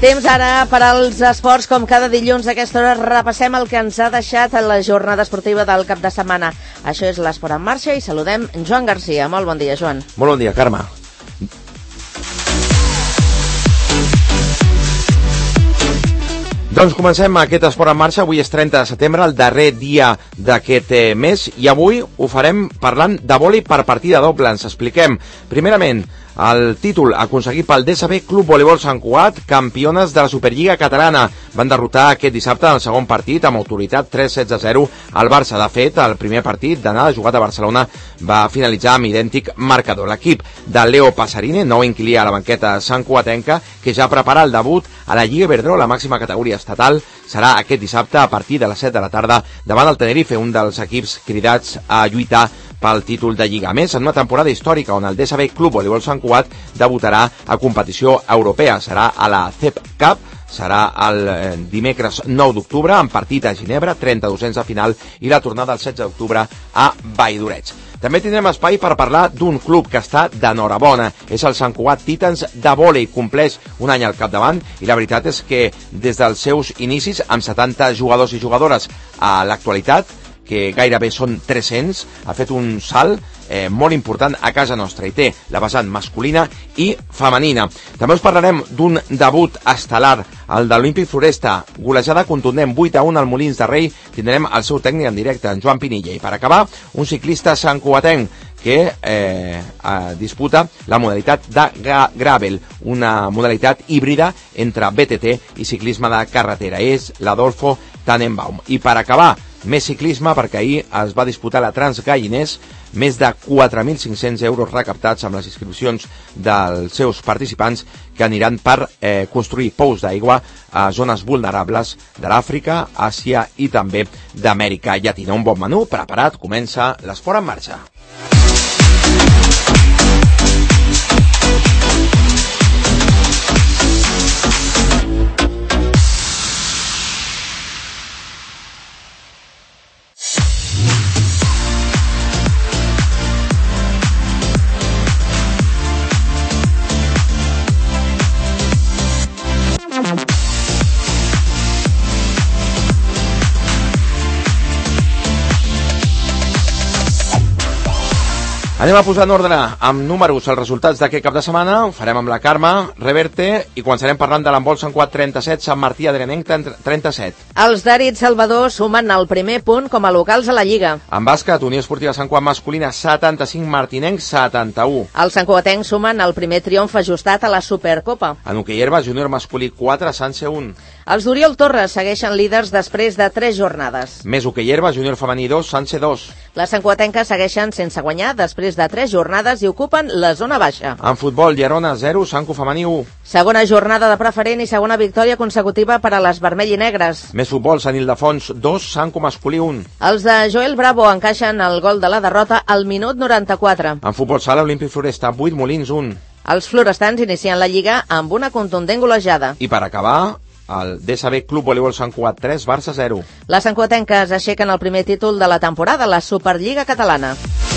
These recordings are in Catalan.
Temps ara per als esports, com cada dilluns a aquesta hora repassem el que ens ha deixat a la jornada esportiva del cap de setmana. Això és l'Esport en Marxa i saludem Joan Garcia. Molt bon dia, Joan. Molt bon dia, Carme. Doncs comencem aquest Esport en Marxa. Avui és 30 de setembre, el darrer dia d'aquest mes, i avui ho farem parlant de vòlei per partida doble. Ens expliquem, primerament, el títol aconseguit pel DSB Club Voleibol Sant Cugat, campiones de la Superliga Catalana. Van derrotar aquest dissabte en el segon partit amb autoritat 3-16-0 al Barça. De fet, el primer partit d'anada jugat a Barcelona va finalitzar amb idèntic marcador. L'equip de Leo Pasarine, nou inquilí a la banqueta santcugatenca, que ja prepara el debut a la Lliga Iberdrola, la màxima categoria estatal, serà aquest dissabte a partir de les 7 de la tarda davant el Tenerife, un dels equips cridats a lluitar pel títol de Lliga. A més, en una temporada històrica on el DSB Club Voleibol Sant Cugat debutarà a competició europea. Serà a la CEP Cup, serà el dimecres 9 d'octubre, en partit a Ginebra, 32ens de final, i la tornada el 16 d'octubre a Valldoreig. També tindrem espai per parlar d'un club que està d'enhorabona. És el Sant Cugat Titans de vòlei. Compleix un any al capdavant i la veritat és que des dels seus inicis, amb 70 jugadors i jugadores a l'actualitat, que gairebé són 300, ha fet un salt molt important a casa nostra i té la vessant masculina i femenina. També us parlarem d'un debut estel·lar, el de l'Olímpic Floresta, golejada contundent 8-1 al Molins de Rei. Tindrem el seu tècnic en directe, en Joan Pinilla. I per acabar, un ciclista santcugatenc que disputa la modalitat de gravel, una modalitat híbrida entre BTT i ciclisme de carretera. És l'Adolfo Tannenbaum. I per acabar, més ciclisme, perquè ahir es va disputar la Transgalliners, més de 4.500 euros recaptats amb les inscripcions dels seus participants, que aniran per construir pous d'aigua a zones vulnerables de l'Àfrica, Àsia i també d'Amèrica Llatina. Un bon menú preparat, comença l'Esport en Marxa. Anem a posar en ordre amb números els resultats d'aquest cap de setmana. Ho farem amb la Carme Reverte i començarem parlant de l'handbol Sant Cugat 37, Sant Martí Adrianenc 37. Els d'Arit Salvador sumen el primer punt com a locals a la Lliga. En bàsquet, Unió Esportiva Sant Cugat masculina 75, Martinenc 71. Els santcugatencs sumen el primer triomf ajustat a la Supercopa. En hoquei herba, júnior masculí 4, Sanse 1. Els d'Oriol Torres segueixen líders després de 3 jornades. Més hoquei herba, júnior femení 2, Sanse 2. Les santcugatenques segueixen sense guanyar després de 3 jornades i ocupen la zona baixa. En futbol, Llerona 0, Sanco femení 1. Segona jornada de preferent i segona victòria consecutiva per a les vermell i negres. Més futbol, Sant Ildefons 2, Sanco masculí 1. Els de Joel Bravo encaixen el gol de la derrota al minut 94. En futbol sala, Olímpic Floresta 8, Molins 1. Els florestans inicien la Lliga amb una contundent golejada. I per acabar, el DSB Club Voleibol Sant Cugat 3, Barça 0. Les santcugatenques aixequen el primer títol de la temporada, la Superliga Catalana.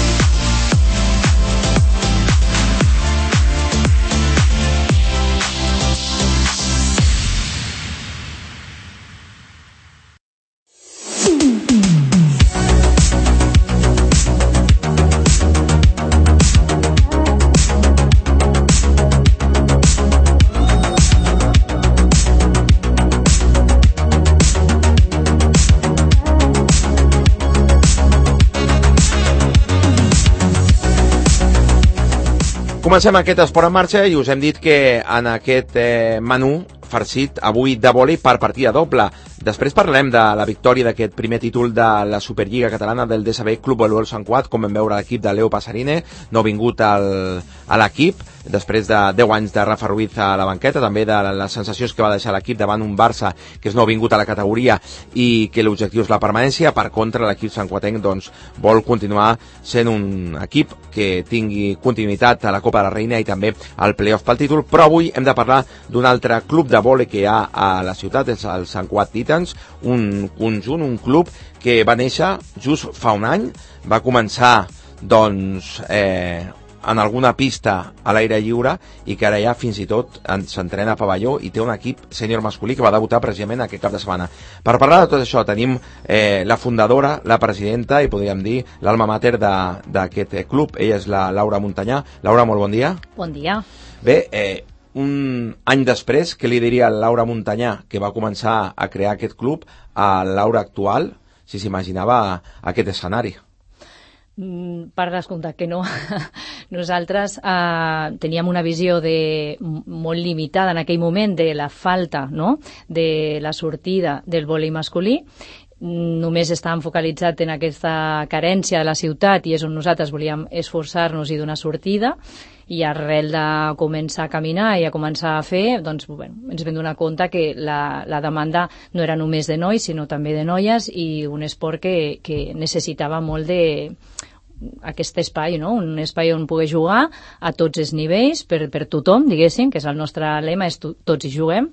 Comencem aquest Esport en Marxa i us hem dit que en aquest menú farcit avui de vòlei per partida doble. Després parlarem de la victòria d'aquest primer títol de la Superliga Catalana del DSB Club Voleibol Sant Cugat, com vam veure l'equip de Leo Pasarine, no vingut a l'equip, després de 10 anys de Rafa Ruiz a la banqueta, també de les sensacions que va deixar l'equip davant un Barça que és no vingut a la categoria i que l'objectiu és la permanència. Per contra, l'equip santcugatenc doncs, vol continuar sent un equip que tingui continuïtat a la Copa de la Reina i també al playoff pel títol, però avui hem de parlar d'un altre club de vòlei que hi ha a la ciutat, és el Sant Cugat Titans, un conjunt, un club que va néixer just fa un any, va començar doncs en alguna pista a l'aire lliure i que ara ja fins i tot s'entrena a pavelló i té un equip sènior masculí que va debutar precisament aquest cap de setmana. Per parlar de tot això tenim la fundadora, la presidenta i podríem dir l'alma mater d'aquest club. Ella és la Laura Montanyà. Laura, molt bon dia. Bon dia. Bé, un any després, què li diria Laura Montanyà, que va començar a crear aquest club, a Laura actual, si s'imaginava aquest escenari? Per descomptat que no. Nosaltres teníem una visió molt limitada en aquell moment de la falta, no?, de la sortida del vòlei masculí. Només estàvem focalitzats en aquesta carència de la ciutat i és on nosaltres volíem esforçar-nos i donar sortida, i arrel de començar a caminar i a començar a fer, doncs, ens vam donar compte que la demanda no era només de nois, sinó també de noies, i un esport que necessitava molt aquest espai, no? Un espai on poder jugar a tots els nivells, per tothom, diguéssim, que és el nostre lema, és tots hi juguem,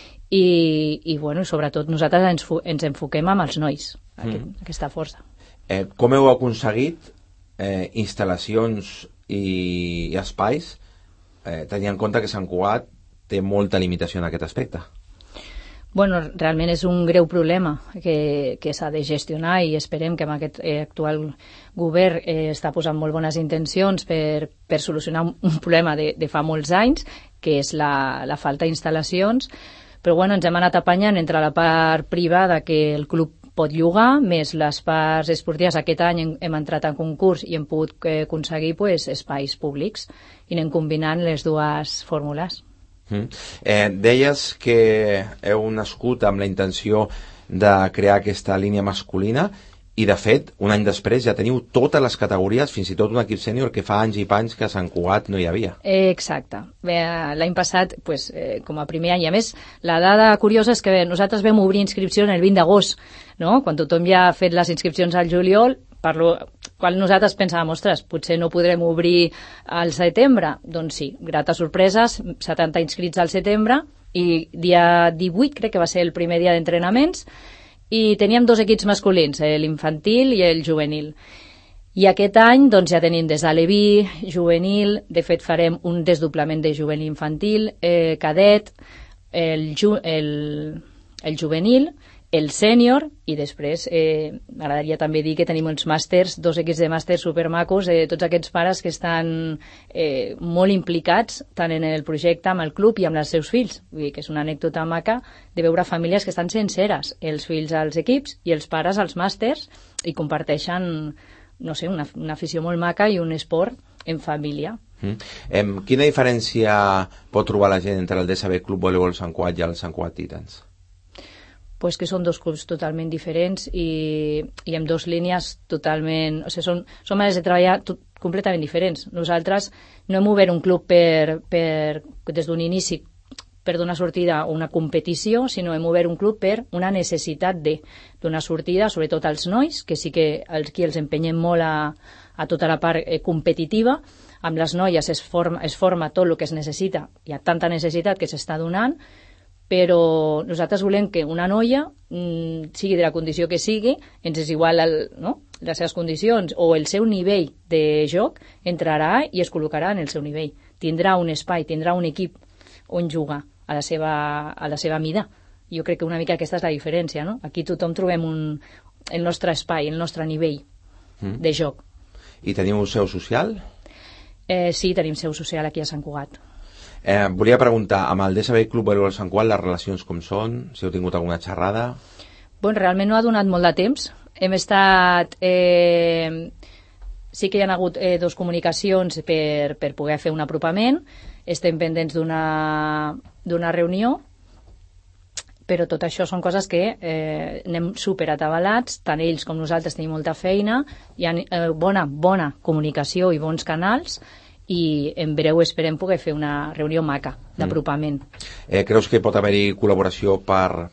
i sobretot nosaltres ens enfoquem amb els nois, aquesta força. Com heu aconseguit instal·lacions i espais, tenint en compte que Sant Cugat té molta limitació en aquest aspecte? Realment és un greu problema que s'ha de gestionar, i esperem que amb aquest actual govern està posant molt bones intencions per solucionar un problema de fa molts anys, que és la falta d'instal·lacions, però ens hem anat apanyant entre la part privada que el club pot llogar, més les parts esportives. Aquest any hem entrat en concurs i hem pogut aconseguir espais públics, i anem combinant les dues fórmules. Deies que heu nascut amb la intenció de crear aquesta línia masculina i, de fet, un any després ja teniu totes les categories, fins i tot un equip sènior que fa anys i panys que a Sant Cugat no hi havia. Exacte. L'any passat, com a primer any, i a més, la dada curiosa és que nosaltres vam obrir inscripció el 20 d'agost, no? Quan tothom ja ha fet les inscripcions al juliol, quan nosaltres pensàvem, ostres, potser no podrem obrir al setembre. Doncs sí, grates sorpreses, 70 inscrits al setembre, i dia 18 crec que va ser el primer dia d'entrenaments, i teníem dos equips masculins, l'infantil i el juvenil. I aquest any ja tenim des d'Aleví, juvenil, de fet farem un desdoblament de juvenil infantil, cadet, el juvenil, el sènior, i després m'agradaria també dir que tenim uns màsters, dos equips de màsters supermacos, tots aquests pares que estan molt implicats tant en el projecte, amb el club i amb els seus fills. Vull dir que és una anècdota maca de veure famílies que estan senceres, els fills als equips i els pares als màsters, i comparteixen, no sé, una afició molt maca i un esport en família. Quina diferència pot trobar la gent entre el DSB Club Voleibol Sant Cugat i el Sant Cugat Titans? Pues que són dos clubs totalment diferents i amb dos línies totalment... O sigui, són maneres de treballar completament diferents. Nosaltres no hem obert un club des d'un inici per donar sortida a una competició, sinó hem obert un club per una necessitat de donar sortida, sobretot als nois, que sí que aquí els empenyem molt a tota la part competitiva. Amb les noies es forma tot el que es necessita. Hi ha tanta necessitat que s'està donant, però nosaltres volem que una noia, sigui de la condició que sigui, ens és igual les seves condicions o el seu nivell de joc, entrarà i es col·locarà en el seu nivell. Tindrà un espai, tindrà un equip on jugar a la seva mida. Jo crec que una mica aquesta és la diferència, no? Aquí tothom trobem el nostre espai, el nostre nivell de joc. I teniu seu social? Sí, tenim seu social aquí a Sant Cugat. Volia preguntar, amb el DSB Club Voleibol Sant Cugat, les relacions com són? Si heu tingut alguna xerrada? Realment no ha donat molt de temps. Hem estat... Sí que hi ha hagut dos comunicacions per poder fer un apropament. Estem pendents d'una reunió, però tot això són coses que anem superatabalats, tant ells com nosaltres tenim molta feina, hi ha bona comunicació i bons canals, i en breu esperem poder fer una reunió maca d'apropament. Creus que pot haver-hi col·laboració per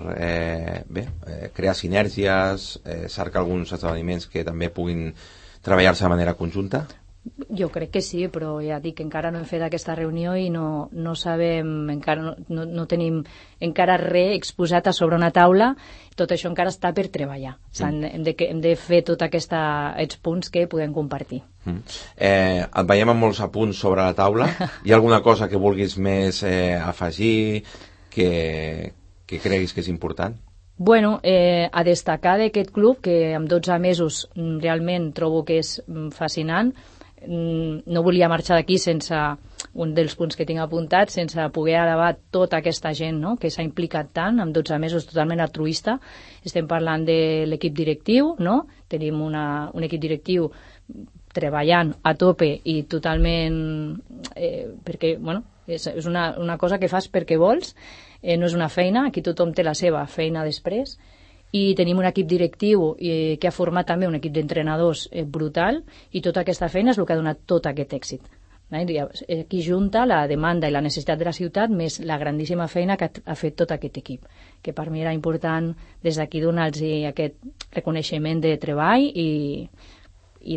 crear sinergies, cercar alguns esdeveniments que també puguin treballar-se de manera conjunta? Jo crec que sí, però ja dic que encara no hem fet aquesta reunió i no sabem, encara no tenim encara res exposat a sobre una taula, tot això encara està per treballar. Hem de fer tots aquests punts que podem compartir. Et veiem amb molts apunts sobre la taula. Hi ha alguna cosa que vulguis més afegir, que creguis que és important? Bueno, a destacar d'aquest club, que amb 12 mesos realment trobo que és fascinant. No volia marxar d'aquí sense un dels punts que tinc apuntat, sense poder alabar tota aquesta gent, no?, que s'ha implicat tant, amb 12 mesos totalment altruista. Estem parlant de l'equip directiu, no? Tenim un equip directiu treballant a tope i totalment perquè, bueno, és una cosa que fas perquè vols, no és una feina, aquí tothom té la seva feina després. I tenim un equip directiu que ha format també un equip d'entrenadors brutal, i tota aquesta feina és el que ha donat tot aquest èxit. Aquí junta la demanda i la necessitat de la ciutat més la grandíssima feina que ha fet tot aquest equip, que per mi era important des d'aquí donar-los aquest reconeixement de treball i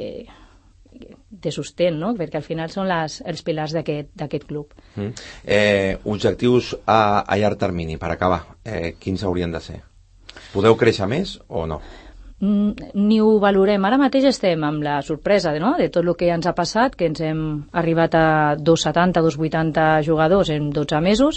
de sostén, no?, perquè al final són els pilars d'aquest club. Objectius a llarg termini, per acabar, quins haurien de ser? Podeu créixer més o no? Ni ho valorem. Ara mateix estem amb la sorpresa de tot el que ens ha passat, que ens hem arribat a 270, 280 jugadors en 12 mesos.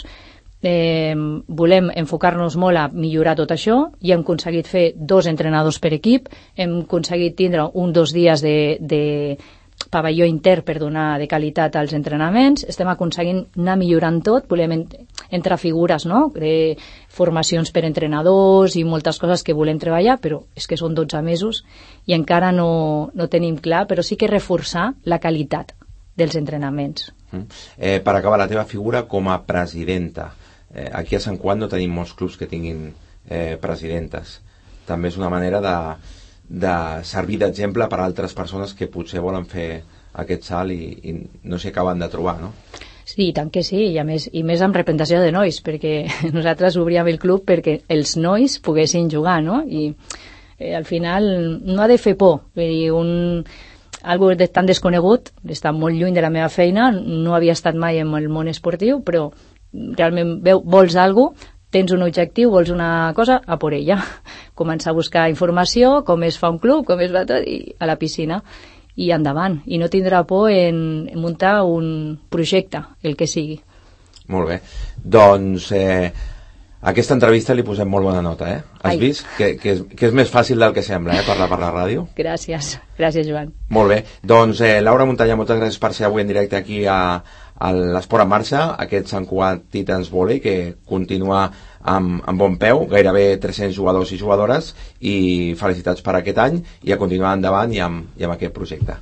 Volem enfocar-nos molt a millorar tot això i hem aconseguit fer 2 entrenadors per equip, hem aconseguit tindre 1-2 dies de pavelló intern per donar de qualitat als entrenaments. Estem aconseguint anar millorant tot, volem entrar figures, no?, de formacions per entrenadors i moltes coses que volem treballar, però és que són 12 mesos i encara no tenim clar, però sí que reforçar la qualitat dels entrenaments. Per acabar, la teva figura com a presidenta. Aquí a Sant Cugat no tenim molts clubs que tinguin presidentes. També és una manera de servir d'exemple per a altres persones que potser volen fer aquest salt i no s'hi acaben de trobar, no? Sí, tant que sí, i més amb representació de nois, perquè nosaltres obríem el club perquè els nois poguessin jugar, no? I al final no ha de fer por. Vull dir, algo tan desconegut, està molt lluny de la meva feina, no havia estat mai en el món esportiu, però realment vols alguna cosa, tens un objectiu, vols una cosa, a por ella. Començar a buscar informació, com es fa un club, com es va tot, i a la piscina. I endavant. I no tindrà por en muntar un projecte, el que sigui. Molt bé. Doncs aquesta entrevista li posem molt bona nota, eh? Has vist? Que és més fàcil del que sembla, parlar per la ràdio. Gràcies. Gràcies, Joan. Molt bé. Doncs, Laura Muntanya, moltes gràcies per ser avui en directe aquí a l'Esport en Marxa, aquest Sant Cugat Titans Volley, que continua amb bon peu, gairebé 300 jugadors i jugadores, i felicitats per aquest any i a continuar endavant i amb aquest projecte.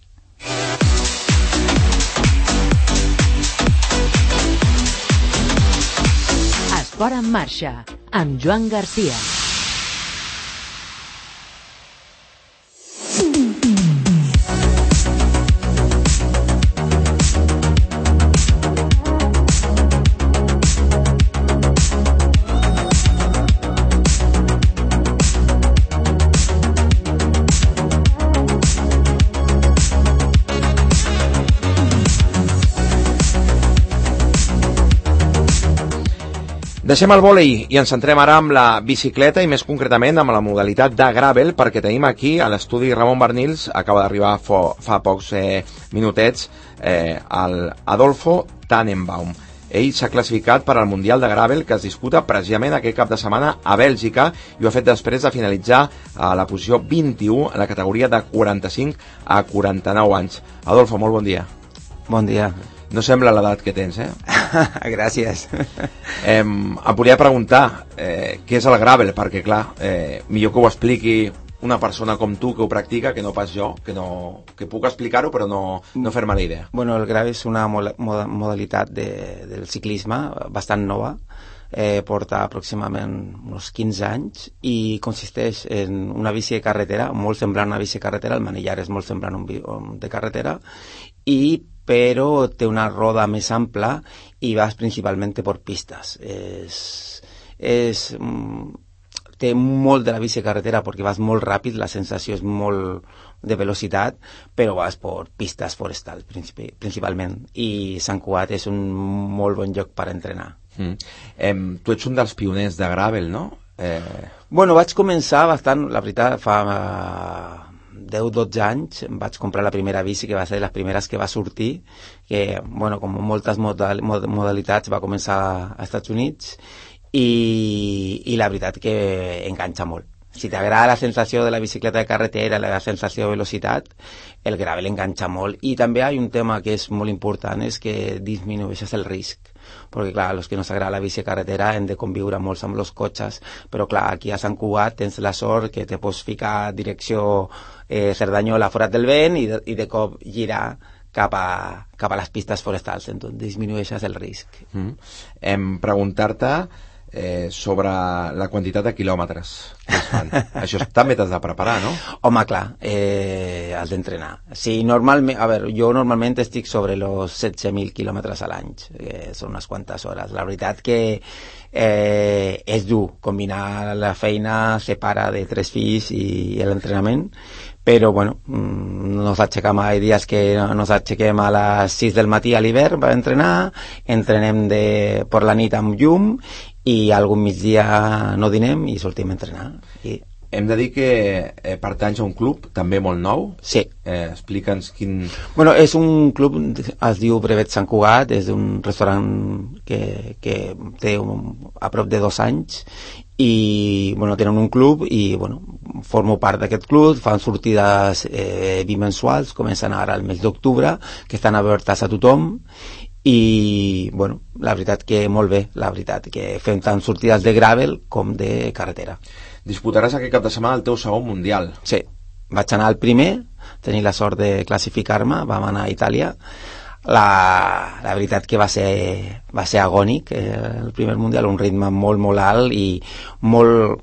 Esport en Marxa, amb Joan Garcia. Deixem el vòlei i ens centrem ara amb la bicicleta i més concretament amb la modalitat de gravel, perquè tenim aquí a l'estudi Ramon Bernils, acaba d'arribar fa pocs minutets, el Adolfo Tannenbaum. Ell s'ha classificat per al Mundial de Gravel que es disputa precisament aquest cap de setmana a Bèlgica i ho ha fet després de finalitzar a la posició 21 en la categoria de 45 a 49 anys. Adolfo, molt bon dia. Bon dia. No sembla l'edat que tens, Gràcies. Em volia preguntar què és el gravel, perquè clar, millor que ho expliqui una persona com tu que ho practica que no pas jo, que puc explicar-ho però no fer-me la idea. Bueno, el gravel és una modalitat del ciclisme bastant nova, porta aproximadament uns 15 anys i consisteix en una bici de carretera, molt semblant a una bici de carretera, el manillar és molt semblant a un de carretera, però té una roda més ampla i vas principalment per pistes. Té molt de la bici de carretera perquè vas molt ràpid, la sensació és molt, de velocitat, però vas per pistes forestals principalment, i Sant Cugat és un molt bon lloc per entrenar. Tu ets un dels pioners de gravel, no? Bueno, vaig començar bastant, la veritat, fa 10-12 anys vaig comprar la primera bici, que va ser de les primeres que va sortir, que, bueno, com moltes modalitats, va començar als Estats Units, i la veritat que enganxa molt. Si t'agrada la sensació de la bicicleta de carretera, la sensació de velocitat, el gravel enganxa molt. I també hi ha un tema que és molt important, és que disminueixes el risc. Perquè, clar, els que no s'agrada la bici de carretera hem de conviure molts amb els cotxes, però, clar, aquí a Sant Cugat tens la sort que te pots ficar direcció Cerdanyola, Forat del Vent, i de cop girar cap a les pistes forestals, entonces disminueixes el risc. Preguntar-te sobre la quantitat de quilòmetres que es fan. Això també t'has de preparar, no? Home, clar, has d'entrenar. Sí, normalment, a veure, jo normalment estic sobre els 16.000 quilòmetres a l'any, són unes quantes hores. La veritat que és dur combinar la feina, ser pare de 3 fills i l'entrenament, però bueno, nos aixequem, hi dies que nos aixequem a les 6 del matí a l'hivern per entrenar, entrenem per la nit amb llum, i algun migdia no dinem i sortim a entrenar. Hem de dir que pertanys a un club també molt nou. Sí. Explica'ns quin... Bueno, és un club, es diu Brevet Sant Cugat, és un restaurant que té a prop de 2 anys, i bueno, tenen un club i bueno, formo part d'aquest club, fan sortides bimensuals, comencen ara el mes d'octubre, que estan obertes a tothom, i bueno, la veritat que molt bé, la veritat que fem tant sortides de gravel com de carretera. Disputaràs aquest cap de setmana el teu segon mundial. Sí, vaig anar al primer, tenir la sort de classificar-me, vam anar a Itàlia. La veritat que va ser agònic, el primer mundial, un ritme molt, molt alt i molt...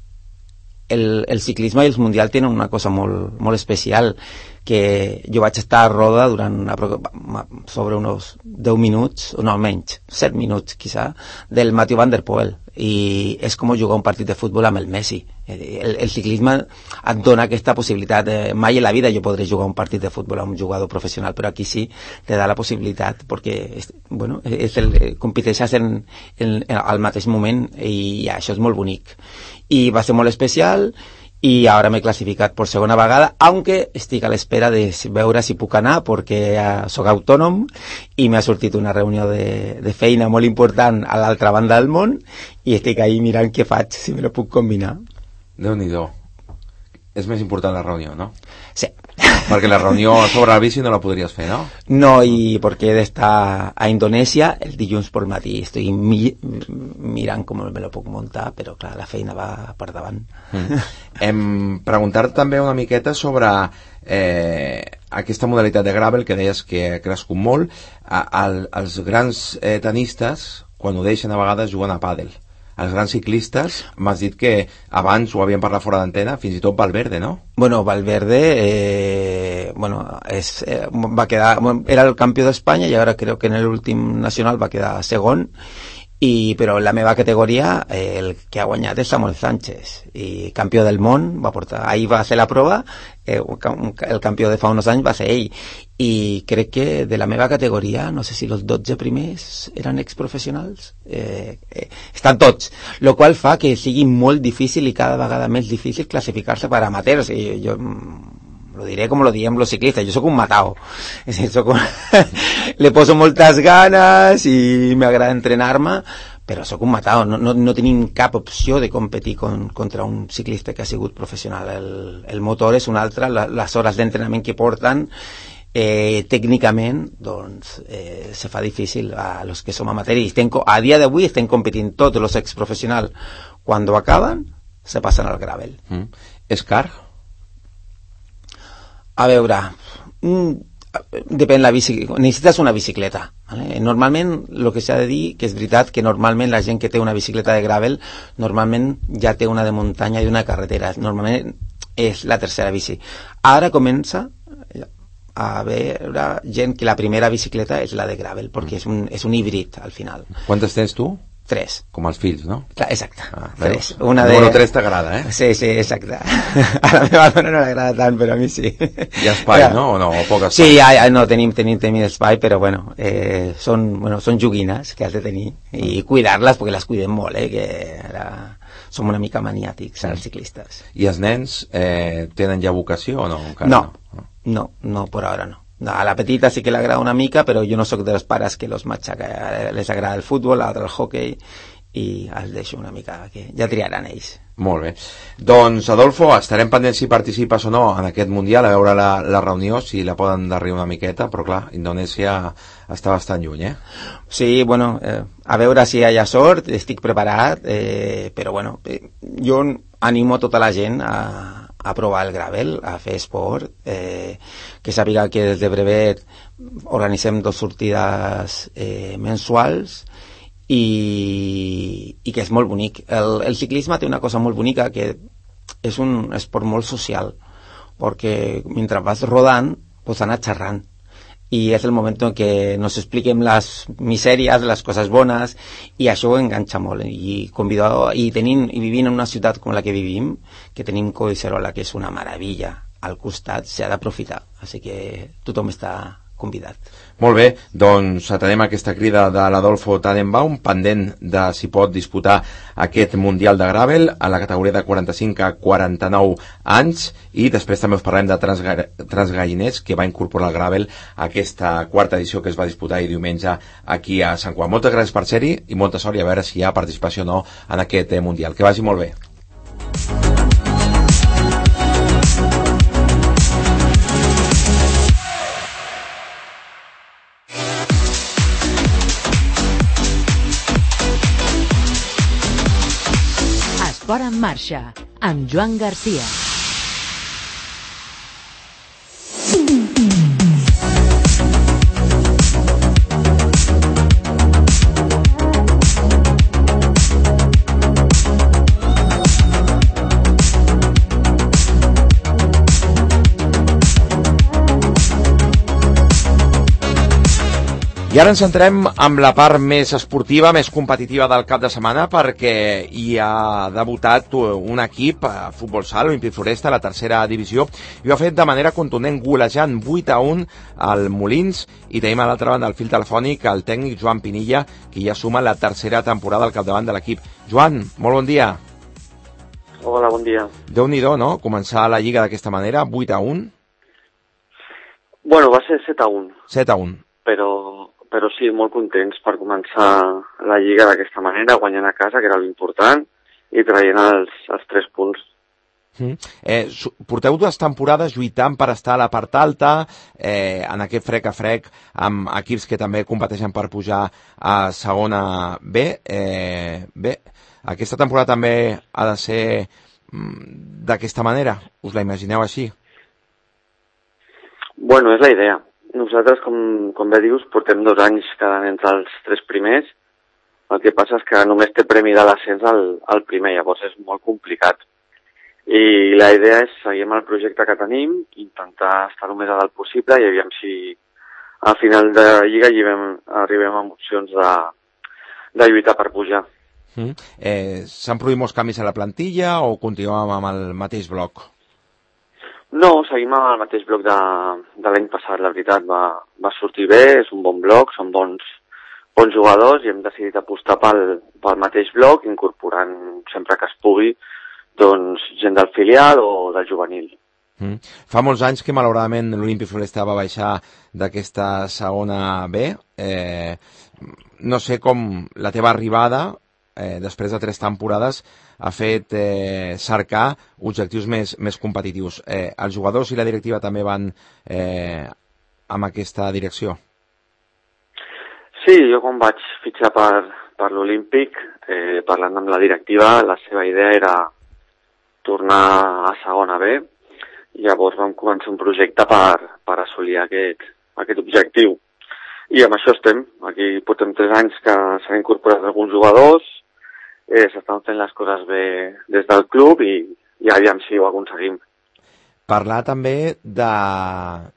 El ciclisme i els mundials tenen una cosa molt, molt especial, que jo vaig estar a roda sobre uns 10 minuts, no menys, 7 minuts, quizá, del Mathieu Van der Poel, i és com jugar un partit de futbol amb el Messi. El ciclisme et dona aquesta possibilitat. Mai en la vida jo podré jugar un partit de futbol amb un jugador professional, però aquí sí te da la possibilitat, perquè bueno, competeixes al mateix moment, i això és molt bonic. I va ser molt especial, i ara m'he classificat per segona vegada, aunque estic a l'espera de veure si puc anar, perquè soc autònom i m'ha sortit una reunió de feina molt important a l'altra banda del món, i estic ahí mirant què faig, si me lo puc combinar. Déu-n'hi-do. És més important la reunió, no? Sí. Perquè la reunió sobre la bici no la podries fer, no? No, i perquè he d'estar a Indonèsia el dilluns pel matí. Estic mirant com me lo puc muntar, però clar, la feina va per davant. Preguntar-te també una miqueta sobre aquesta modalitat de gravel que deies que ha crescut molt. Els grans tenistes, quan ho deixen a vegades, juguen a pàdel. Els grans ciclistes, m'has dit que abans ho havien parlat fora d'antena, fins i tot Valverde, no? Bueno, Valverde va quedar, era el campió d'Espanya, i ara crec que en l'últim nacional va quedar segon, però en la meva categoria el que ha guanyat és Samuel Sánchez, i campió del món, ahir va ser la prova, el campió de fa uns anys va ser ell, i crec que de la meva categoria, no sé si els 12 primers eren exprofessionals, estan tots, el qual fa que sigui molt difícil i cada vegada més difícil classificar-se per amateurs. I jo lo diré com lo diem los ciclistas, jo soc un matao, le poso moltes ganes i m'agrada entrenar-me, però sóc un matao, no tenim cap opció de competir contra un ciclista que ha sigut professional. El motor és un altre, les hores d'entrenament que porten, tècnicament doncs se fa difícil a los que som amateurs. A dia d'avui estem competint tots els exprofessionals, quan ho acaben se passen al gravel. És car? A veure, depèn la bici, necessites una bicicleta, ¿vale? Normalment el que s'ha de dir, que és veritat que normalment la gent que té una bicicleta de gravel normalment ja té una de muntanya i una carretera, normalment és la tercera bici. Ara comença a veure gent que la primera bicicleta és la de gravel, perquè és un híbrid al final. Quantes tens tu? 3. Com els fills, no? Clar, exacte. Ah, 3. El número 3 t'agrada, eh? Sí, exacte. A la meva dona no l'agrada tant, però a mi sí. Hi ha espai, no? O no? O poc espai? Sí, no, tenim espai, però bueno, són joguines que has de tenir i cuidar-les, perquè les cuidem molt, som una mica maniàtics, els ciclistes. I els nens tenen ja vocació o no? No, per ara no. A la petita sí que l'agrada una mica, però jo no sóc dels pares que los matxaca. Les agrada el futbol, l'altre el hockey, i els deixo una mica, que ja triaran ells. Molt bé. Doncs, Adolfo, estarem pendents si participes o no en aquest Mundial, a veure la reunió, si la poden derribar una miqueta, però clar, Indonèsia està bastant lluny, Sí, bueno, a veure si hi ha sort, estic preparat, però bueno, jo animo a tota la gent a provar el gravel, a fer esport, que sàpiga que des de Brevet organitzem 2 sortides mensuals, i que és molt bonic. El ciclisme té una cosa molt bonica, que és un esport molt social, perquè mentre vas rodant pots anar xerrant, i és el moment en què nos expliquem les misèries, les coses bones, i això ho enganxa molt. I vivint en una ciutat com la que vivim, que tenim Collserola, que és una meravella al costat, s'ha d'aprofitar, així que tothom està convidat. Molt bé, doncs atenem aquesta crida de l'Adolfo Tannenbaum, pendent de si pot disputar aquest Mundial de Gravel a la categoria de 45 a 49 anys, i després també us parlem de Transgalliners, que va incorporar el Gravel a aquesta 4ª edició que es va disputar diumenge aquí a Sant Juan. Moltes gràcies per ser-hi i molta sort, i a veure si hi ha participació o no en aquest Mundial. Que vagi molt bé. Esport en marxa, amb Joan Garcia. I ara ens centrem amb la part més esportiva, més competitiva del cap de setmana, perquè hi ha debutat un equip a futbol sala, Olímpic Floresta, a la 3ª divisió, i ho ha fet de manera contundent, golejant 8-1 al Molins, i tenim a l'altra banda del fil telefònic el tècnic Joan Pinilla, que ja suma la 3ª temporada al capdavant de l'equip. Joan, molt bon dia. Hola, bon dia. Déu-n'hi-do, no?, començar la Lliga d'aquesta manera, 8-1. Bueno, va ser 7-1. 7-1. Però sí, molt contents per començar la Lliga d'aquesta manera, guanyant a casa, que era l'important, i traient els 3 punts. Porteu 2 temporades lluitant per estar a la part alta, en aquest frec a frec, amb equips que també competeixen per pujar a segona B. Bé, aquesta temporada també ha de ser d'aquesta manera? Us la imagineu així? Bueno, és la idea. Nosaltres, com bé dius, portem 2 anys quedant entre els 3 primers. El que passa és que només té premi de l'ascens al primer, llavors és molt complicat. I la idea és seguir amb el projecte que tenim, intentar estar el més a dalt possible, i aviam si a final de Lliga arribem amb opcions de lluitar per pujar. S'han produït molts canvis a la plantilla o continuem amb el mateix bloc? No, seguim amb el mateix bloc de l'any passat, la veritat, va sortir bé, és un bon bloc, són bons jugadors, i hem decidit apostar pel mateix bloc, incorporant sempre que es pugui doncs gent del filial o del juvenil. Fa molts anys que malauradament l'Olímpic Floresta va baixar d'aquesta segona B. No sé com la teva arribada, després de 3 temporades, ha fet cercar objectius més competitius. Els jugadors i la directiva també van amb aquesta direcció? Sí, jo quan vaig fitxar per l'Olímpic, parlant amb la directiva, la seva idea era tornar a segona B, i llavors vam començar un projecte per assolir aquest objectiu. I amb això estem. Aquí portem 3 anys que s'han incorporat alguns jugadors, s'estan fent les coses bé des del club, i aviam si ho aconseguim. Parlar també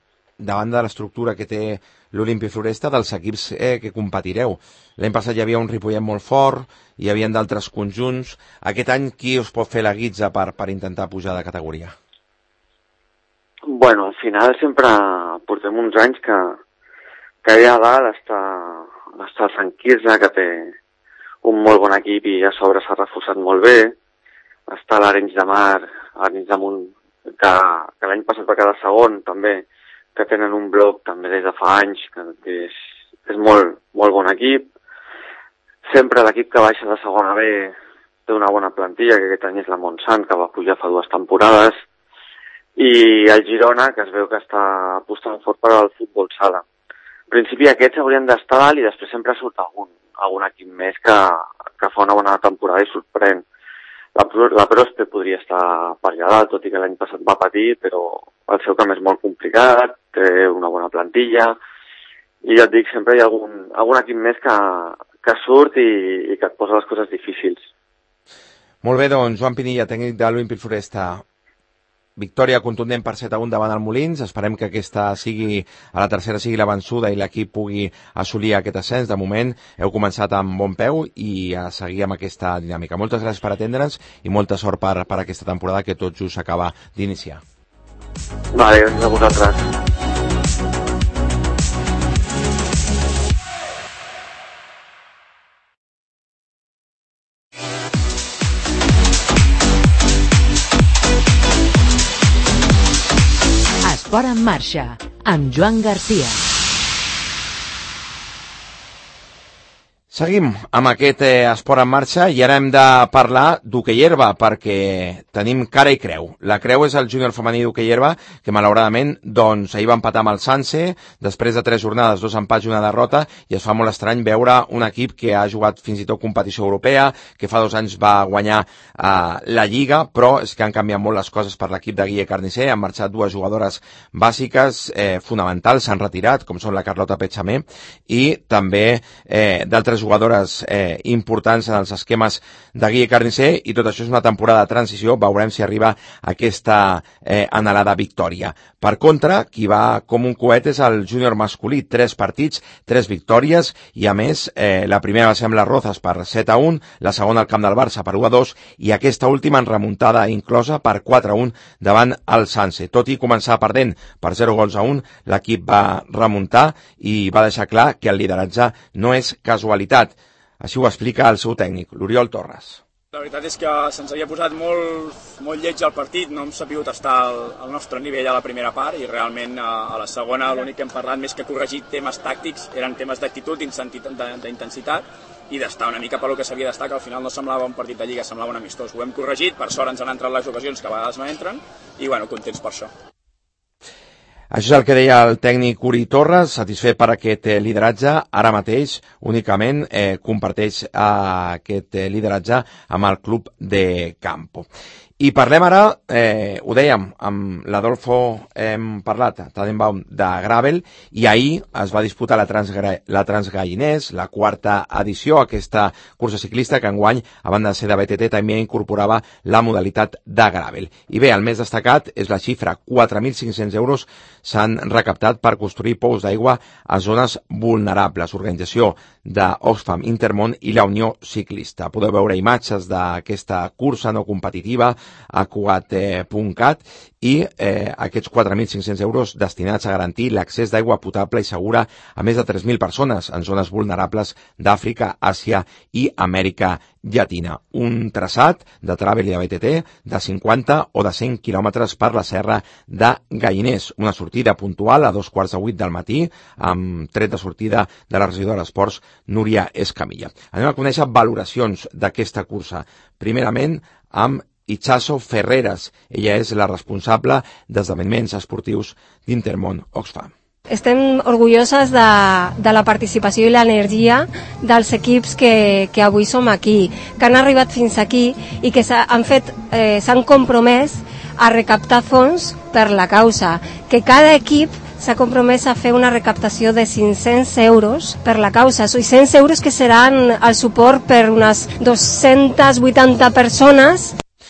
davant de l'estructura que té l'Olimpi Floresta, dels equips que competireu. L'any passat hi havia un Ripollet molt fort, hi havia d'altres conjunts. Aquest any, qui us pot fer la guitza per intentar pujar de categoria? Bueno, al final sempre portem uns anys que allà a dalt està el Sant Quirze, que té un molt bon equip i a sobre s'ha reforçat molt bé. Està l'Arenys de Mar, l'Arenys de Munt, que l'any passat va quedar segon també, que tenen un bloc també des de fa anys, que és molt bon equip. Sempre l'equip que baixa de segona B té una bona plantilla, que aquest any és la Montsant, que va pujar fa 2 temporades, i el Girona, que es veu que està apostant fort per al futbol sala. En principi aquests haurien d'estar dalt i després sempre surt algun equip més que fa una bona temporada i sorprèn. La Prospe podria estar per allà dalt, tot i que l'any passat va patir, però el seu camp és molt complicat, té una bona plantilla, i ja et dic, sempre hi ha algun equip més que surt i que et posa les coses difícils. Molt bé, doncs, Joan Pinilla, tècnic de l'Olimpi Floresta. Victòria contundent per 7-1 davant el Molins. Esperem que aquesta a la tercera sigui la vençuda i l'equip pugui assolir aquest ascens. De moment heu començat amb bon peu i a seguir amb aquesta dinàmica. Moltes gràcies per atendre'ns i molta sort per aquesta temporada que tot just s'acaba d'iniciar. Vale, gràcies a vosaltres. Esport en marxa, amb Joan Garcia. Seguim amb aquest esport en marxa i ara hem de parlar d'hoquei herba perquè tenim cara i creu. La creu és el júnior femení d'hoquei herba que malauradament doncs ahir va empatar amb el Sanse després de 3 jornades, 2 empats i una derrota, i es fa molt estrany veure un equip que ha jugat fins i tot competició europea, que fa 2 anys va guanyar la Lliga, però és que han canviat molt les coses per l'equip de Guille Carnicer. Han marxat 2 jugadores bàsiques fonamentals, s'han retirat, com són la Carlota Petxamé i també d'altres jugadores importants en els esquemes de Guille Carnicer, i tot això és una temporada de transició. Veurem si arriba aquesta anhelada victòria. Per contra, qui va com un coet és el júnior masculí, 3 partits, 3 victòries, i a més la primera va ser amb les Rozas per 7-1, la segona al camp del Barça per 1-2 i aquesta última en remuntada inclosa per 4-1 davant el Sanse. Tot i començar perdent per 0-1, l'equip va remuntar i va deixar clar que el lideratge no és casualitat. Així ho explica el seu tècnic, l'Oriol Torres. La veritat és que se'ns havia posat molt lleig el partit, no hem sabut estar al nostre nivell a la primera part i realment a la segona l'únic que hem parlat, més que corregir temes tàctics, eren temes d'actitud, d'intensitat i d'estar una mica per lo que s'havia d'estar, que al final no semblava un partit de Lliga, semblava un amistós. Ho hem corregit, per sort ens han entrat les ocasions que a vegades no entren i bueno, contents per això. Això és el que deia el tècnic Uri Torres, satisfet per aquest lideratge. Ara mateix únicament comparteix aquest lideratge amb el club de Campo. I parlem ara, ho dèiem, amb l'Adolfo hem parlat, Tannenbaum, de Gravel, i ahir es va disputar la Transgalliners, la 4a edició, aquesta cursa ciclista que enguany, a banda de ser de BTT, també incorporava la modalitat de Gravel. I bé, el més destacat és la xifra, 4.500 euros s'han recaptat per construir pous d'aigua a zones vulnerables. Organització d'Oxfam Intermón i la Unió Ciclista. Podeu veure imatges d'aquesta cursa no competitiva a cugat.cat i aquests 4.500 euros destinats a garantir l'accés d'aigua potable i segura a més de 3.000 persones en zones vulnerables d'Àfrica, Àsia i Amèrica Llatina. Un traçat de Travel i de BTT de 50 o de 100 quilòmetres per la serra de Galliners. Una sortida puntual a 2:15 del matí amb tret de sortida de la regidora d'Esports Núria Escamilla. Anem a conèixer valoracions d'aquesta cursa. Primerament amb Itxaso Ferreras. Ella és la responsable d'esdeveniments esportius d'Intermón Oxfam. Estem orgulloses de la participació i l'energia dels equips que avui som aquí, que han arribat fins aquí i que s'han compromès a recaptar fons per la causa, que cada equip s'ha compromès a fer una recaptació de 500 euros per la causa, 600 euros que seran el suport per unes 280 persones.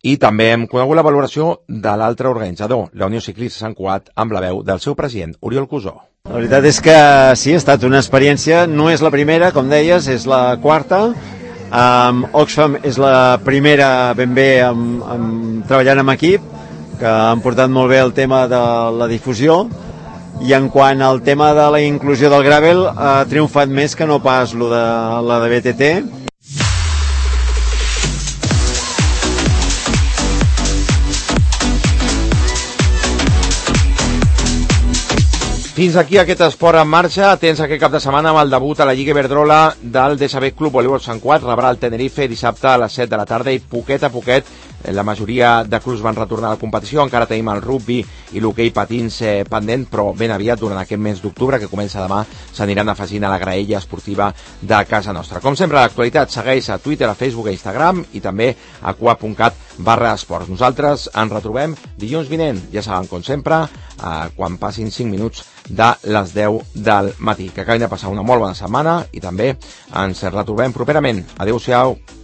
I també hem conegut la valoració de l'altre organitzador, la Unió Ciclista Sant Cugat, amb la veu del seu president, Oriol Cusó. La veritat és que sí, ha estat una experiència, no és la primera, com deies, és la quarta. Oxfam és la primera ben bé treballant amb equip, que han portat molt bé el tema de la difusió, i en quant al tema de la inclusió del gravel ha triomfat més que no pas la de BTT. Fins aquí aquest esport en marxa. Tens aquest cap de setmana amb el debut a la Lliga Iberdrola del DSB Club Voleibol Sant Cugat. Rebrà el Tenerife dissabte a les 7 de la tarda i poquet a poquet la majoria de clubs van retornar a la competició. Encara tenim el rugby i l'hoquei patins pendent, però ben aviat, durant aquest mes d'octubre, que comença demà, s'aniran afegint a la graella esportiva de casa nostra. Com sempre, l'actualitat segueix a Twitter, a Facebook, a Instagram i també a cua.cat/esports. Nosaltres ens retrobem dilluns vinent, ja saben, com sempre, quan passin 5 minuts de les 10 del matí. Que acabin de passar una molt bona setmana i també ens retrobem properament. Adéu-siau.